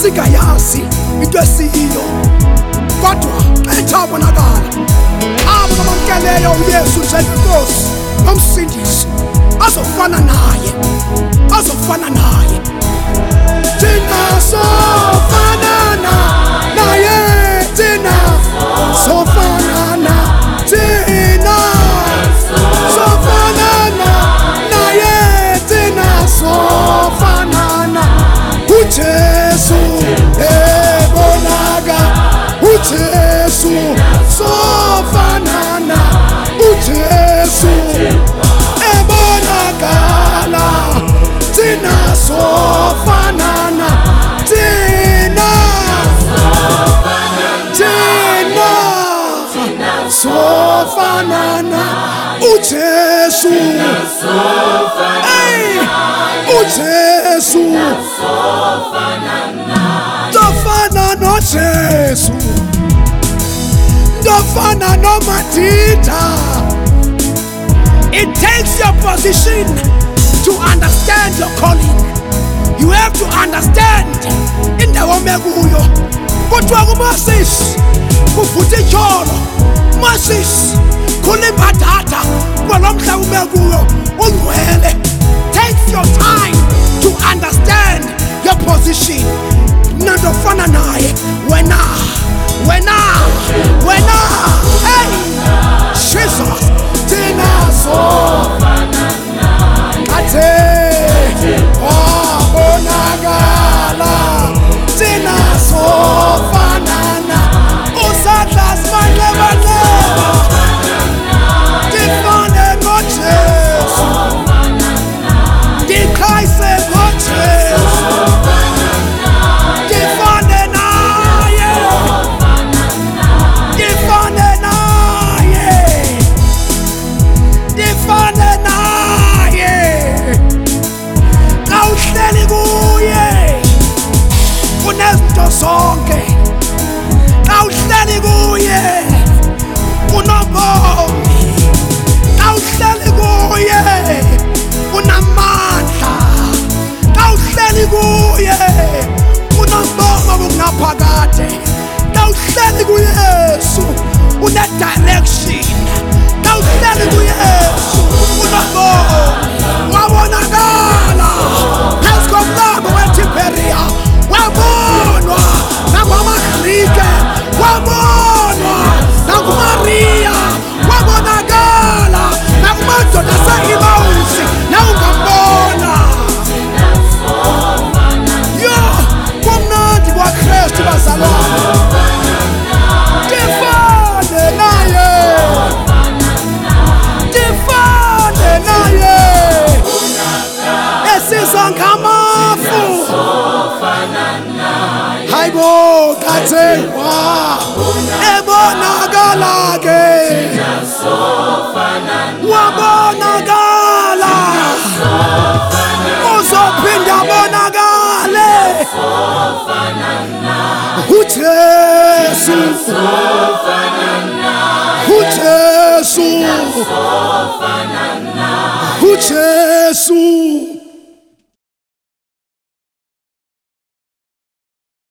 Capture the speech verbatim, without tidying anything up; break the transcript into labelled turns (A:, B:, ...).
A: singayazi into esiyiyo, kodwa ethi abonakala abo abamkeleyo uYesu njengenkosi nomsindisi azofana naye, azofana naye. Thina sofana naye, thina sofana naye, thina sofana naye, thina sofana naye. uJesu ebonaka, uJesu sofana naye, uJesu ebonakala, thina sofana naye, thina thina sofana naye, uJesu, hey, uJesu ndofana noJesu, ndofana noMatita. It takes your position to understand your calling. You have to understand indawo mekuyo. Kuthiwa kuMoses kuvutha ityholo, Moses kulimbadada kwalo mhlaba umekuyo ungcwele. Take your time to understand your position. Ndofana naye wena, wena, wena, hey, Jesus, thina sofana naye, athe wabonakala, thina sofana naye, usandla simanlebanleba, ndifane noJesu, ndikhayise ngoJesu, ndifane naye, ndifane naye, ndifane naye. Xa uhleli kuye unezinto zonke, xa uhleli kuye unobomi, xa uhleli kuye unamandla, xa uhleli kuye unobomi obunaphakade, xa uhleli kuYesu une-direction, xa uhleli kuYesu unobomi. Wabonakala phezu komlambo weTiberiya, wabonwa nangamaGrike, wabonwa nanguMariya, wabonakala nakumadoda ase-Emawusi nawungambona. Yo, kumnandi kwaKristu bazalwane, ndifane naye, ndifane naye, esizwa ngamafu, hayibo kaThengwa ebonakala ke, wabonakala, uzophinda abonakale, uJesu, uJesu, uJesu.